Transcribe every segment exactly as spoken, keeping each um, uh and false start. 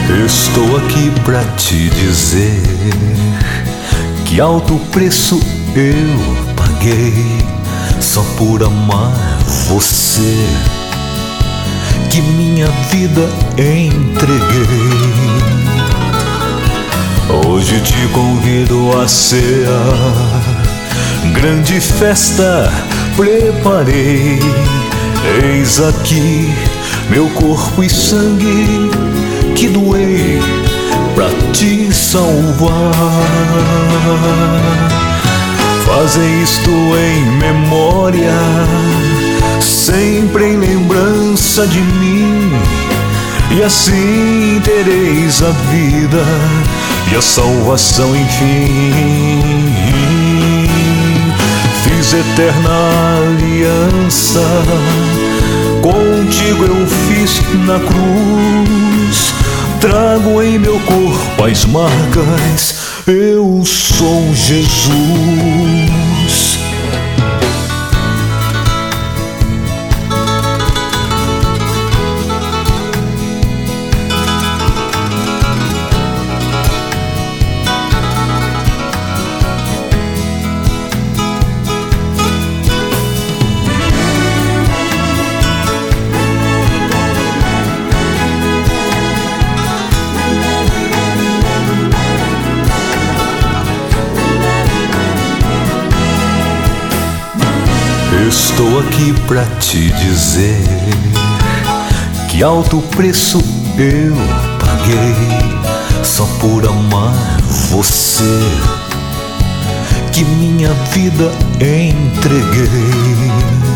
Estou aqui pra te dizer que alto preço eu paguei só por amar você, que minha vida entreguei. Hoje te convido a cear, grande festa preparei. Eis aqui meu corpo e sangue que doei pra te salvar. Fazem isto em memória, sempre em lembrança de mim, e assim tereis a vida e a salvação, enfim. Fiz eterna aliança, contigo eu fiz na cruz. Trago em meu corpo as marcas, eu sou Jesus. Estou aqui pra te dizer que alto preço eu paguei só por amar você, que minha vida entreguei.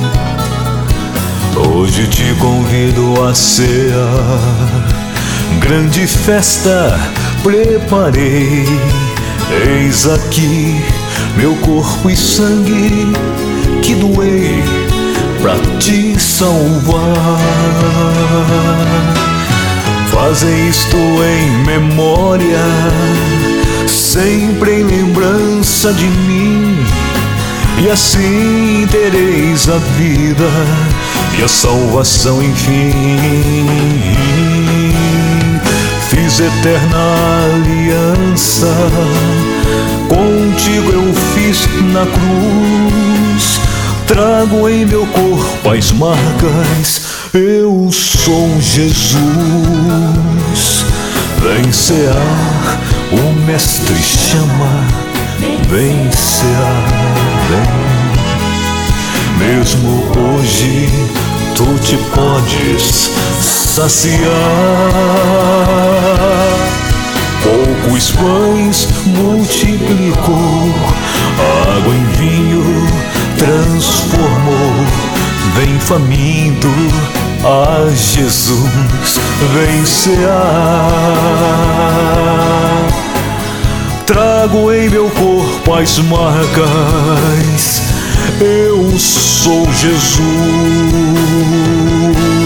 Hoje te convido a cear, grande festa preparei. Eis aqui meu corpo e sangue que doei pra te salvar. Fazem isto em memória, sempre em lembrança de mim, e assim tereis a vida e a salvação, enfim. Fiz eterna aliança, contigo eu fiz na cruz. Trago em meu corpo as marcas, eu sou Jesus. Vem cear, o mestre chama, vem cear, vem. Mesmo hoje tu te podes saciar. Poucos pães multiplicou, água em vinho transformou. Vem faminto a Jesus, vem cear. Trago em meu corpo as marcas, eu sou Jesus.